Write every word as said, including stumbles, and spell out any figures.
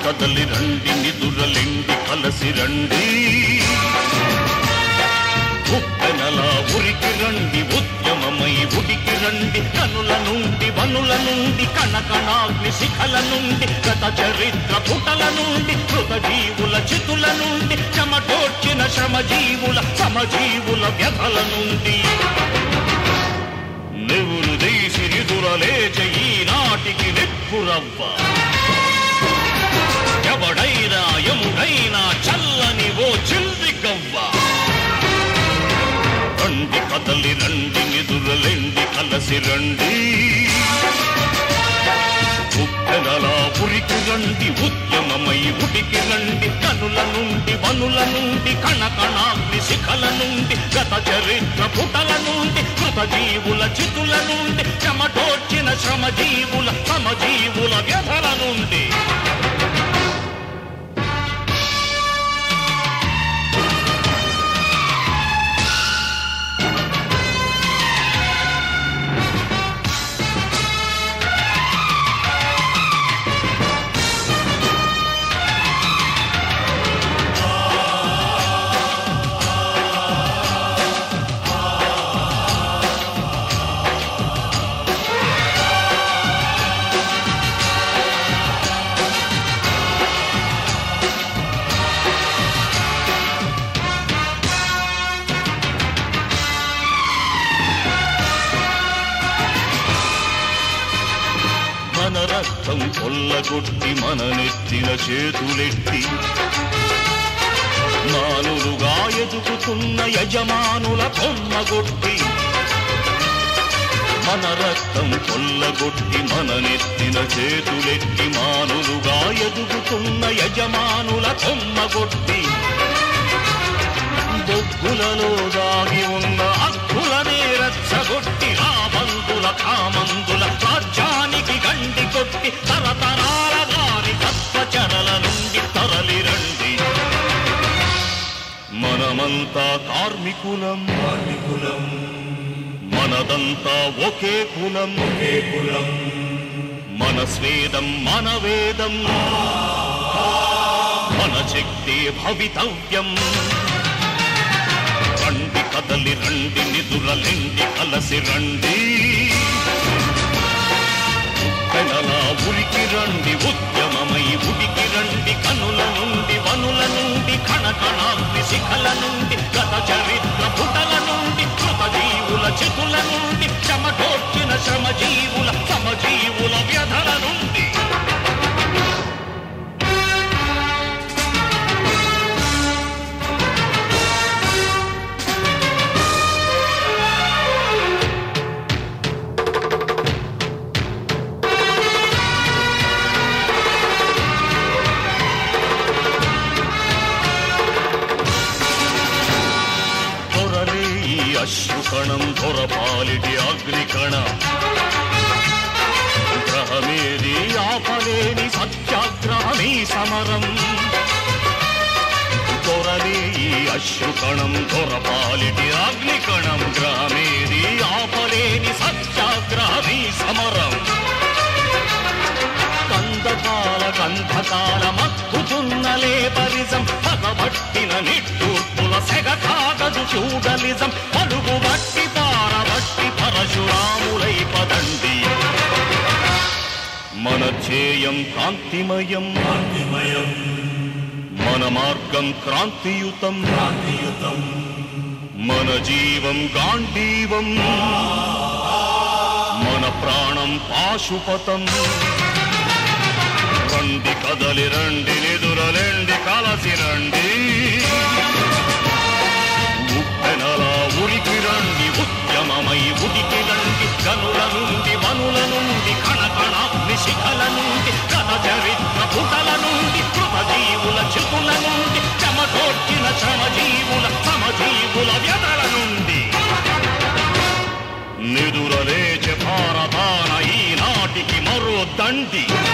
కదలి రండి నిదురలెండి కలసి రండి ఉప్పెనలా ఉరికి రండి ఉద్యమమై ఉడికి రండి కనుల నుండి వనుల నుండి కణకణాగ్ని శిఖల నుండి గత చరిత్ర పుటల నుండి కృత జీవుల చితుల నుండి చెమటోర్చిన శ్రమజీవుల సమజీవుల వ్యధల నుండి నెవురు దేశిరిదురలేచ ఈనాటికి నిప్పురవ్వ ఎవడైనా ఎముడైనా చల్లని ఓ చిల్లి గవ్వ రండి కదలి రండి నిదురలెండి కలసి రండి ఉప్పెనలా ఉరికి రండి ఉద్యమమై ఉడికి రండి కనుల నుండి వనుల నుండి కణకణాగ్ని శిఖల నుండి గత చరిత్ర పుటల నుండి కృత జీవుల చితుల నుండి చెమటోర్చిన శ్రమజీవుల సమజీవుల వ్యధల నుండి మన రక్తం కొల్లగొట్టి మన నెత్తిన చేతులెట్టి మానులుగా ఎదుగుతున్న యజమానుల కొమ్మగొట్టి మన రక్తం కొల్లగొట్టి మన నెత్తిన చేతులెట్టి మానులుగా ఎదుగుతున్న యజమానుల కొమ్మగొట్టి బొగ్గులలో దాగి ఉన్న హక్కులనే రచ్చగొట్టి రాబందుల కామందుల రాజ్యానికి గండి కొట్టి తరతరాల వారి తత్వచరల నుండి తరలి రండి మనమంతా కార్మికులం కార్మికులం మనదంతా ఒకే కులం ఒకే కులం మన స్వేదం మన వేదం మన శక్తి భవితవ్యం రండి కదలి రండి నిదురలెండి కలసి రండి ఉప్పెనలా ఉరికి రండి ఉద్యమమై ఉడికి రండి కనుల నుండి వనుల నుండి కణకణాగ్ని శిఖల నుండి గత చరిత్ర పుటల నుండి కృత జీవుల చితుల నుండి చెమటోర్చిన శ్రమజీవుల సమజీవుల వ్యధల నుండి అశ్రుకణం దొరపాలిటి అగ్నికణం గ్రహమేది ఆపలేని సత్యాగ్రహమీ సమరం దొరలే ఈ అశ్రుకణం దొరపాలిటి అగ్నికణం గ్రహమేది ఆపలేని సత్యాగ్రహమీ సమరం కందకాల గంధకాల మక్కుతున్న లేపరిజం పగబట్టిన నిట్టూర్పుల సెగ కాగదు ఫ్యూడలిజం పలుగు బట్టి పారబట్టి పరశురాములై పదండి మన ధ్యేయం కాంతిమయం కాంతిమయం మన మార్గం క్రాంతియుతం క్రాంతియుతం మన జీవం గాంధీవం మన ప్రాణం పాశుపతం రండి కదలి రండి నిదురలెండి కలసి రండి ఉప్పెనలా ఉరికి రండి ఉద్యమమై ఉడికి రండి కనుల నుండి వనుల నుండి కణకణాగ్ని శిఖల నుండి గత చరిత్ర పుటల నుండి కృత జీవుల చితుల నుండి చెమటోర్చిన శ్రమజీవుల సమజీవుల వ్యధల నుండి నిదురలేచే భారతాన ఈనాటికి మరో దండి